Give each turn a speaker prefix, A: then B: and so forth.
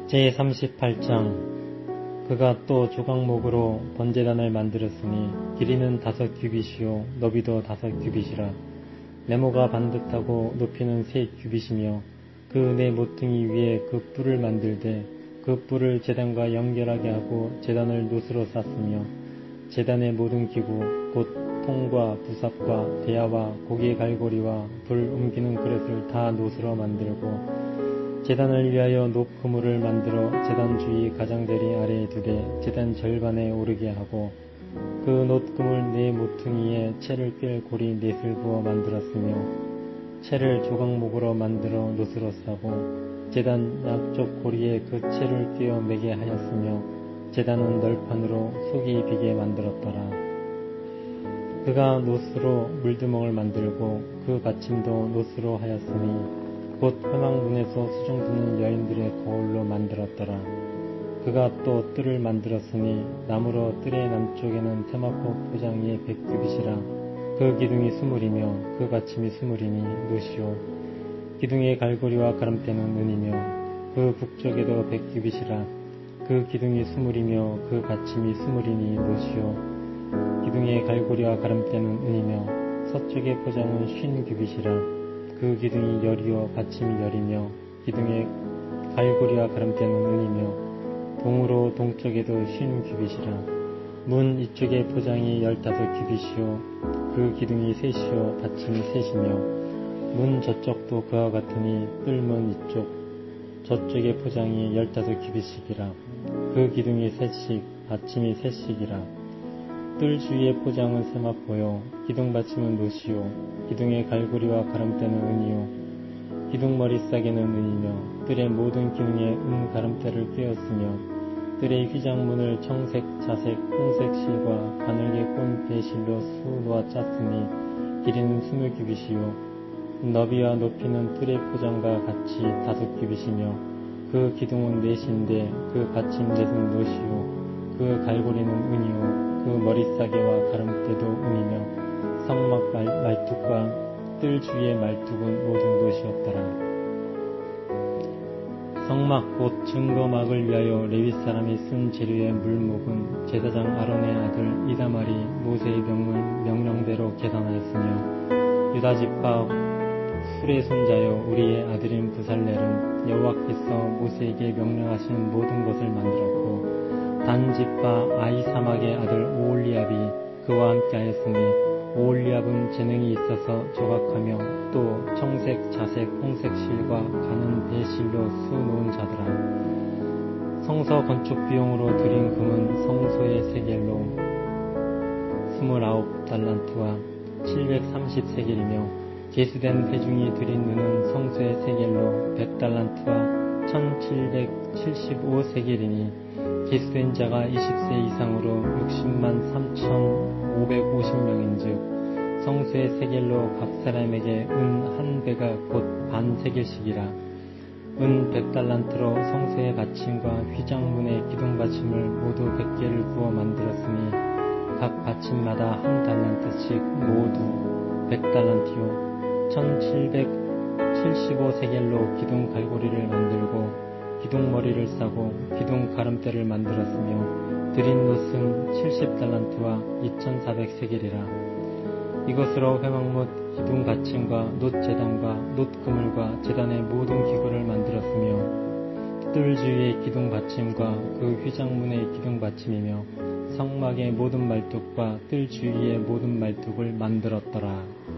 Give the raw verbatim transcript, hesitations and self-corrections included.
A: 제삼십팔 장 그가 또 조각목으로 번제단을 만들었으니 길이는 다섯 규빗이요 너비도 다섯 규빗이라. 네모가 반듯하고 높이는 세 규빗이며 그 네 모퉁이 위에 그 뿔을 만들되 그 뿔을 제단과 연결하게 하고 제단을 놋으로 쌌으며 제단의 모든 기구 곧 통과 부삽과 대야와 고기 갈고리와 불 옮기는 그릇을 다 놋으로 만들고 제단을 위하여 놋 그물을 만들어 제단 주위 가장자리 아래에 두되 제단 절반에 오르게 하고 그 놋 그물 네 모퉁이에 채를 꿰 고리 넷을 부어 만들었으며 채를 조각목으로 만들어 놋으로 싸고 제단 양쪽 고리에 그 채를 꿰어 매게 하였으며 제단은 널판으로 속이 비게 만들었더라. 그가 놋으로 물두멍을 만들고 그 받침도 놋으로 하였으니 곧 회막문에서 수종 듣는 여인들의 거울로 만들었더라. 그가 또 뜰을 만들었으니 나무로 뜰의 남쪽에는 테마포 포장이 백 규빗이라. 그 기둥이 스물이며 그 받침이 스물이니 놋이요 기둥의 갈고리와 가름대는 은이며 그 북쪽에도 백 규빗이라. 그 기둥이 스물이며 그 받침이 스물이니 놋이요 기둥의 갈고리와 가름대는 은이며 서쪽의 포장은 쉰 규빗이라. 그 기둥이 열이요 받침이 열이며 기둥의 갈고리와 가름대는 은이며 동으로 동쪽에도 쉰 규빗이라. 문 이쪽의 포장이 열다섯 규빗이요 그 기둥이 셋이요 받침이 셋이며 문 저쪽도 그와 같으니 뜰문 이쪽 저쪽의 포장이 열다섯 규빗씩이라. 그 기둥이 셋씩 받침이 셋씩이라. 뜰 주위의 포장은 세마포요 기둥 받침은 놋이요 기둥의 갈고리와 가름대는 은이요 기둥 머리싸개는 은이며 뜰의 모든 기둥에 은 가름대를 꿰었으며 뜰의 휘장문을 청색, 자색, 홍색 실과 가늘게 꼰 배실로 수 놓아 짰으니 길이는 스물 규빗이요 너비와 높이는 뜰의 포장과 같이 다섯 규빗이며 그 기둥은 넷인데 그 받침 넷은 놋이요 그 갈고리는 은이요 그 머리싸개와 가름대도 은이며 성막 말뚝과 뜰 주위의 말뚝은 모든 놋이었더라. 성막 곧 증거막을 위하여 레위 사람이 쓴 재료의 물목은 제사장 아론의 아들 이다말이 모세의 명을 명령대로 계산하였으며 유다지파 훌의 손자여 우리의 아들인 부살렐은 여호와께서 모세에게 명령하신 모든 것을 만들었고 단지파 아히사막의 아들 오홀리압이 그와 함께 하였으니 오홀리압은 재능이 있어서 조각하며 또 청색, 자색, 홍색 실과 가는 배실로 수 놓은 자더라. 성서 건축 비용으로 들인 금은 성소의 세겔로 스물아홉 달란트와 칠백삼십 세겔이며 계수된 회중이 들인 은은 성소의 세겔로 백 달란트와 천칠백칠십오 세겔이니 계수된 자가 이십 세 이상으로 육십만 삼천오백오십 명인즉 성소의 세겔로 각 사람에게 은 한 배가 곧 반 세겔씩이라. 은 백 달란트로 성소의 받침과 휘장문의 기둥 받침을 모두 백 개를 부어 만들었으니 각 받침마다 한 달란트씩 모두 백 달란트요 천칠백칠십오 세겔로 기둥 갈고리를 만들고 기둥머리를 싸고 기둥 가름대를 만들었으며 들인 놋은 칠십 달란트와 이천사백 세겔이라. 이것으로 회막못 기둥 받침과 놋 제단과 놋 그물과 제단의 모든 기구를 만들었으며 뜰 주위의 기둥 받침과 그 휘장문의 기둥 받침이며 성막의 모든 말뚝과 뜰 주위의 모든 말뚝을 만들었더라.